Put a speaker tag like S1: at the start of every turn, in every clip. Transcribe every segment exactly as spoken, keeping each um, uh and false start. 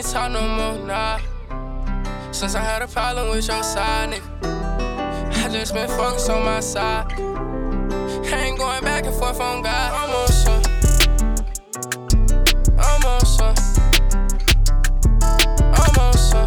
S1: ain't talk no more, nah. Since I had a problem with your side, nigga, I just been focused on my side. I ain't going back and forth on God. I'm on some. I'm on some. I'm on some.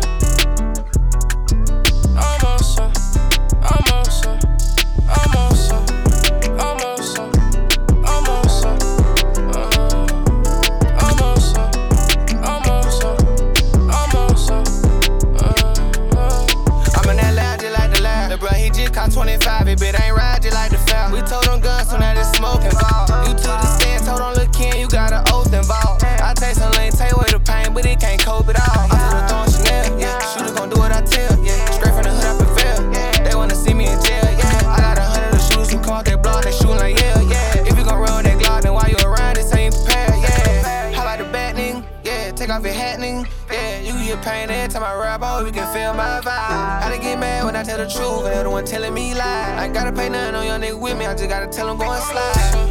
S1: I'm on some. I'm on some. I'm on some. I'm on some. I'm on some. Uh, I'm on some. I'm on some. I'm on some. Uh, uh.
S2: I'm in that lab just like the lab. The bruh, he just caught twenty-five. It bit ain't ride just like the foul. We told them guns, so now this smoke involved. You to the stand, told them look in, you got an oath involved. I take some lean, take away the pain, but it can't cope it all. I'm to the throwing Chanel, yeah. Shooter gon' do what I tell, yeah. Straight from the hood, I prevail, yeah. They wanna see me in jail, yeah. I got a hundred of shooters who caught that block, they shootin' like yeah, yeah. If you gon' run with that Glock, then while you around, this ain't prepared, yeah. How about the bat, nigga? Yeah, take off your hat, nigga. Yeah, you get pain every time I rap, I hope you can feel my vibe. I done get mad when I tell the truth, and they're the one telling me lies. I ain't gotta pay nothing on your nigga with me, I just gotta tell him go and slide.